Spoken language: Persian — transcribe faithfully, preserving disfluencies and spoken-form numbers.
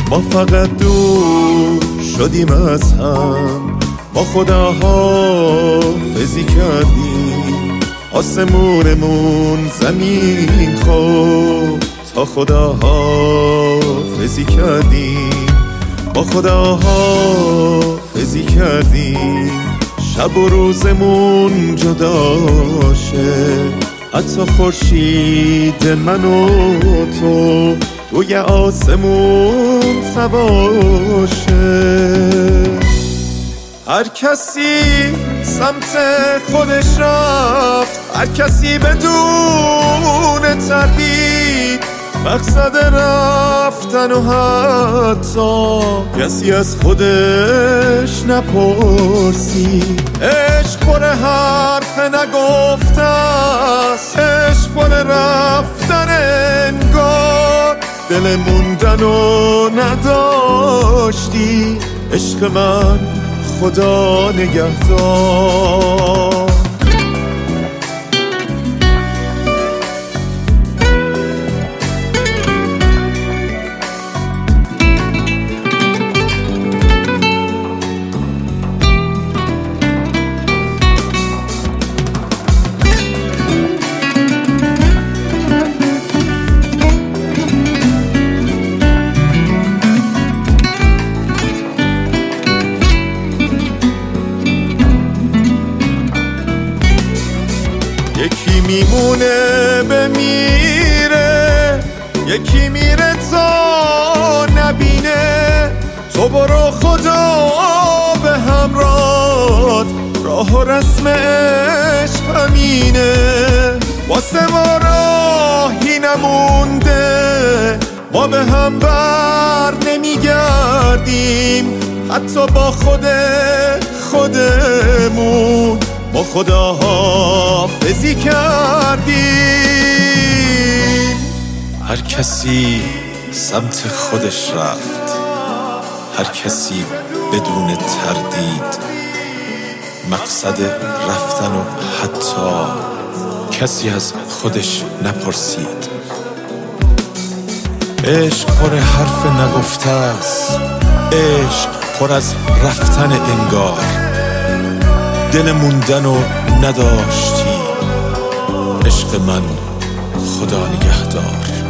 ما فقط دور شدیم از هم، ما خدا حافظی کردیم، آسمونمون زمین خورد تا خدا حافظی کردیم، ما خدا حافظی کردیم، شب و روزمون جدا شه، حتی خورشید من و تو توی آسمون سواشه. هر کسی سمت خودش رفت، هر کسی بدون تردید مقصد رفتن و حتی کسی از خودش نپرسید. عشق پر حرف نگفته است، عشق پر رفتن انگار، دل موندن و نداشتی عشق من خدا نگهدار. یکی میمونه بمیره، یکی میره تا نبینه. تو برو خدا به همراه، راه و رسم عشق همینه. واسه ما راهی نمونده، ما به هم بر نمیگردیم، حتی با خود خودمون ما خدا حافظی کردیم. هر کسی سمت خودش رفت، هر کسی بدون تردید مقصد رفتن و حتی کسی از خودش نپرسید. عشق پر حرف نگفته است، عشق پر از رفتن انگار، دل موندن و نداشتی عشق من خدا نگهدار.